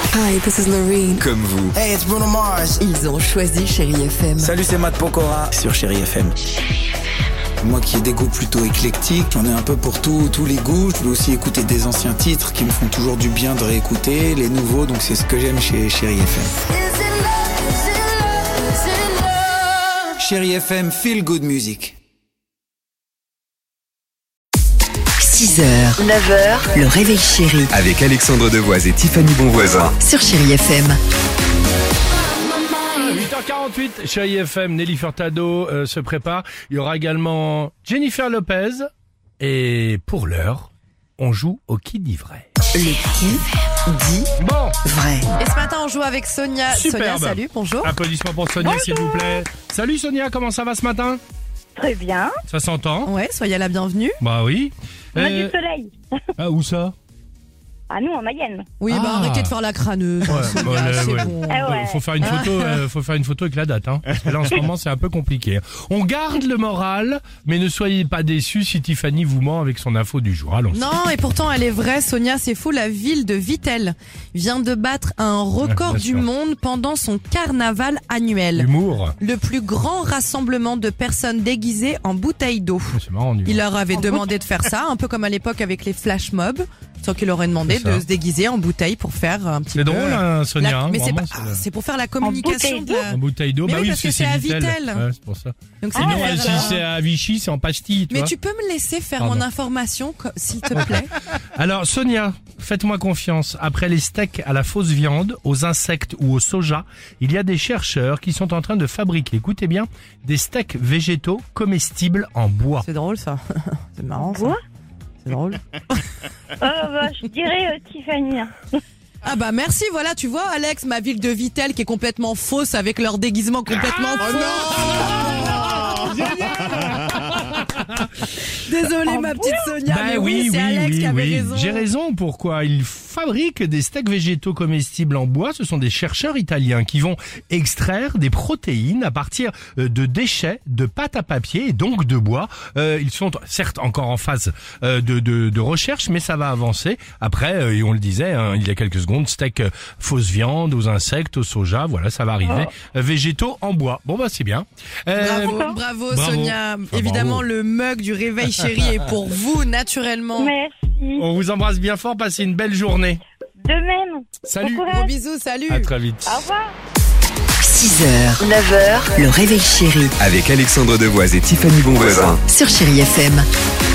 Hi, this is Loreen. Comme vous. Hey, it's Bruno Mars. Ils ont choisi Chérie FM. Salut, c'est Matt Pokora sur Chérie FM. Moi qui ai des goûts plutôt éclectiques, j'en ai un peu pour tous les goûts. Je peux aussi écouter des anciens titres qui me font toujours du bien de réécouter, les nouveaux, donc c'est ce que j'aime chez Chérie FM. Chérie FM, feel good music. 6h, 9h, le réveil chéri Avec Alexandre Devoise et Tiffany Bonvoisin. sur Chérie FM. 8h48, Chérie FM, Nelly Furtado se prépare. Il y aura également Jennifer Lopez. Et pour l'heure, on joue au qui dit vrai. Le qui dit Bon, vrai. Et ce matin, on joue avec Sonia. Superbe. Sonia, salut, bonjour. applaudissements pour Sonia, s'il vous plaît. Salut Sonia, comment ça va ce matin? Très bien. Ça s'entend? Ouais, soyez la bienvenue. Bah oui. On a du soleil. Ah, où ça? Ah, nous, en Mayenne. Oui, Ah. arrêtez de faire la crâneuse. Ouais, Sonia, bon, c'est ouais. bon. Ah ouais. Faut faire une photo, faut faire une photo avec la date, hein. Parce que là, en ce moment, c'est un peu compliqué. On garde le moral, mais ne soyez pas déçus si Tiffany vous ment avec son info du jour. Allons. Non, et pourtant, elle est vraie, Sonia, c'est fou. La ville de Vittel vient de battre un record Bien du sûr. monde pendant son carnaval annuel. Humour. Le plus grand rassemblement de personnes déguisées en bouteilles d'eau. C'est marrant, humour. Il leur avait demandé de faire ça, un peu comme à l'époque avec les flash mobs. Sauf qu'il leur aurait demandé C'est ça. de se déguiser en bouteille pour faire un petit C'est peu... drôle, hein, Sonia. la- hein, mais c'est vraiment, pas- c'est pour faire la communication bouteille de la... En bouteille d'eau, Mais bah oui, oui, parce que c'est à Vittel. Ouais, c'est pour ça. Donc c'est Sinon, pour faire si la- c'est à Vichy, c'est en pastille, tu Mais vois. tu peux me laisser faire Pardon. mon information, s'il te plaît? Alors, Sonia, faites-moi confiance. Après les steaks à la fausse viande, aux insectes ou au soja, il y a des chercheurs qui sont en train de fabriquer, écoutez bien, des steaks végétaux comestibles en bois. C'est drôle, ça. C'est marrant, ça. Quoi? C'est drôle. Je dirais Tiffany. Ah bah merci, voilà, tu vois, Alex, ma ville de Vittel qui est complètement fausse avec leur déguisement complètement faux. Désolée, ma petite Sonia, mais oui, c'est Alex qui avait raison. J'ai raison. Pourquoi? Ils fabriquent des steaks végétaux comestibles en bois. Ce sont des chercheurs italiens qui vont extraire des protéines à partir de déchets de pâte à papier et donc de bois. Ils sont certes encore en phase de recherche, mais ça va avancer. Après, et on le disait il y a quelques secondes, steak fausse viande, aux insectes, au soja, voilà, ça va arriver. Végétaux en bois. Bon bah c'est bien. Bravo, bravo. Sonia. Ah, Évidemment, bravo. le mug du réveil chéri est pour vous, naturellement. Merci. On vous embrasse bien fort. Passez une belle journée. De même. Salut. Bon Gros courage. bisous, salut. À très vite. Au revoir. 6h, 9h, le réveil chéri Avec Alexandre Devoise et Tiffany Bonvoisin. sur Chérie FM.